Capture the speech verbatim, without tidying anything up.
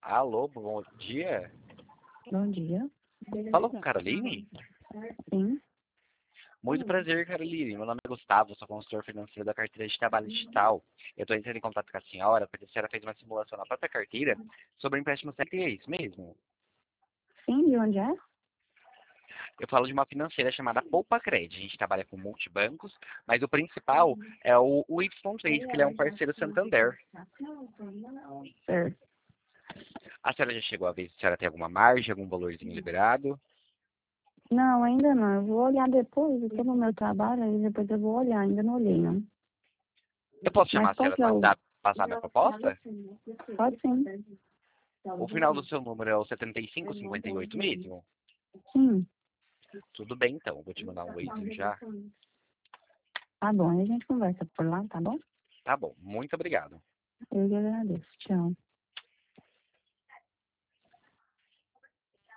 Alô, bom dia. Bom dia. Falou com Caroline? Sim. Muito prazer, Caroline. Meu nome é Gustavo, sou consultor financeiro da carteira de trabalho digital. Eu estou entrando em contato com a senhora, porque a senhora fez uma simulação na própria carteira sobre empréstimo C L T, é isso mesmo? Sim, de onde é? Eu falo de uma financeira chamada Poupa Cred. A gente trabalha com multibancos, mas o principal é o, o Y três, que ele é um parceiro Santander. Certo. A senhora já chegou a ver se a senhora tem alguma margem, algum valorzinho liberado? Não, ainda não. Eu vou olhar depois. Eu estou no meu trabalho, aí depois eu vou olhar. Ainda não olhei, não. Eu posso chamar Mas a qual senhora que no é o... WhatsApp, passar minha proposta? Pode sim. O final do seu número é o setenta e cinco cinquenta e oito mesmo? Sim. Tudo bem, então. Vou te mandar um Waze já. Tá bom, aí a gente conversa por lá, tá bom? Tá bom. Muito obrigado. Eu que agradeço. Tchau.